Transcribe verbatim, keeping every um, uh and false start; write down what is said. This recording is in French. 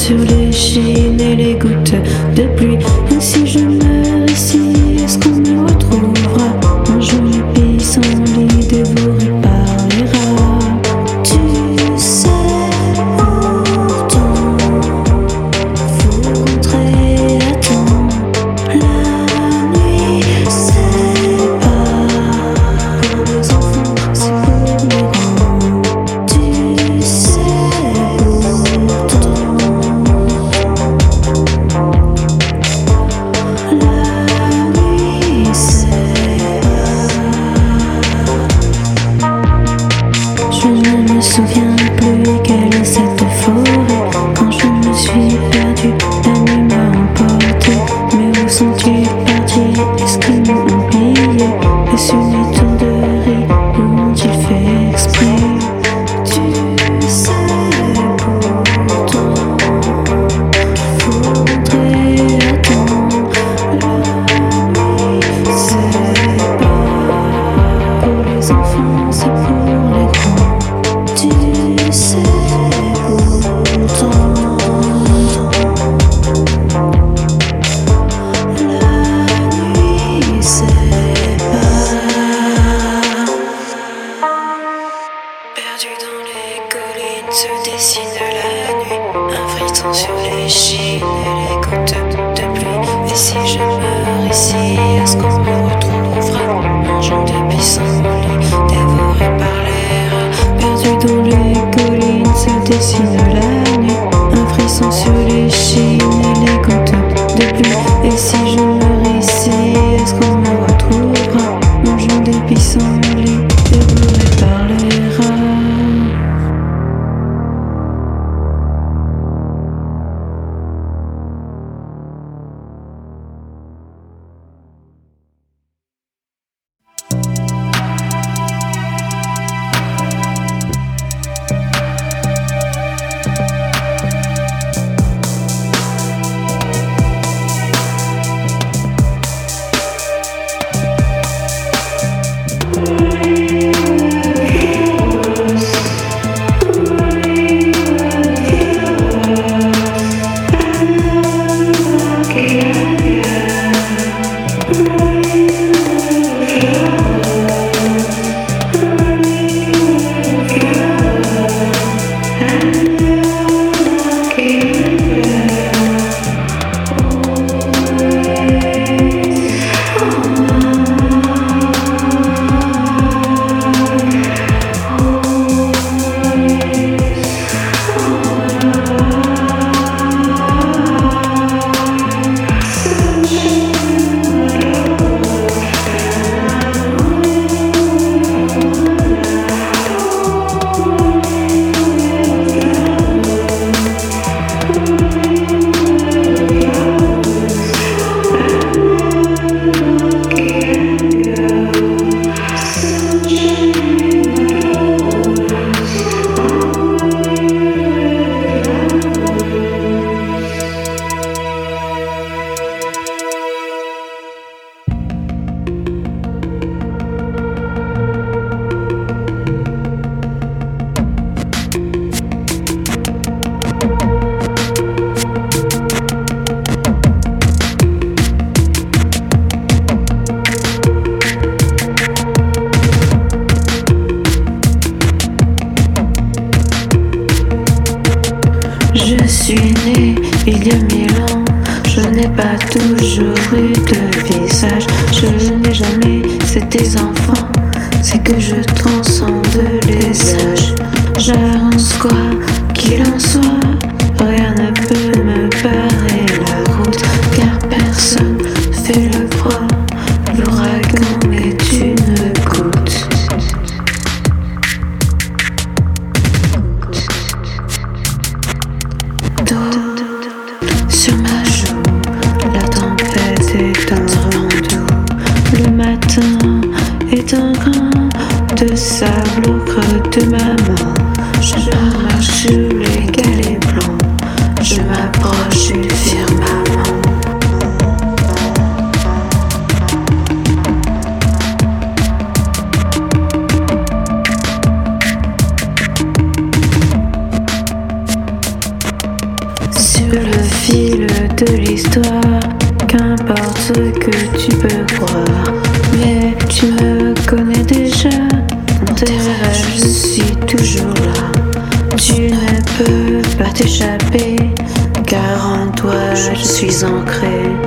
sur les chines et les gouttes de pluie. Et si je meurs ici, est-ce qu'on me retrouvera un jour mes pissenlits dévorés par les rats? Tu sais pourtant, faut rentrer à temps. La nuit, c'est pas pour les enfants, c'est pour les grands. Tu sais pourtant, la nuit, c'est pas. Je ne me souviens plus quelle est cette forêt. Quand je me suis perdue, la nuit m'a emporté. Mais où sont-ils partis? Est-ce qu'ils m'ont oublié? Est-ce une étourderie ou ont-ils fait exprès? Tu sais pourtant, faut rentrer à temps. La nuit, c'est pas pour les enfants, c'est pour les grands. Tu sais pourtant, la nuit, c'est pas. Perdu dans les collines se dessine la nuit, un frisson sur les chines et les gouttes de pluie. Et si je meurs ici, est-ce qu'on me retrouvera mangeant des pissenlits dévorés par les rats? Perdu dans les collines se dessine la nuit, un frisson sur les chines et les gouttes de pluie. Et si je meurs ici, est-ce qu'on me retrouvera mangeant des pissenlits dévorés par les rats? Je suis née il y a mille ans, je n'ai pas toujours eu de visage. Je n'ai jamais été enfant, c'est que je transcende les âges. J'avance quoi qu'il en soit, rien ne peut me barrer la route, car personne fait le froid, l'ouragan est une goutte. Sur ma joue, la tempête est un vent doux. Le matin est un grain de sable au creux de ma main. Je marche sous les galets blancs, je m'approche du firmament. Sur fil de l'histoire, qu'importe ce que tu peux croire. Mais tu me connais déjà, dans tes rêves je suis toujours là. Tu ne peux pas t'échapper, car en toi je suis ancré.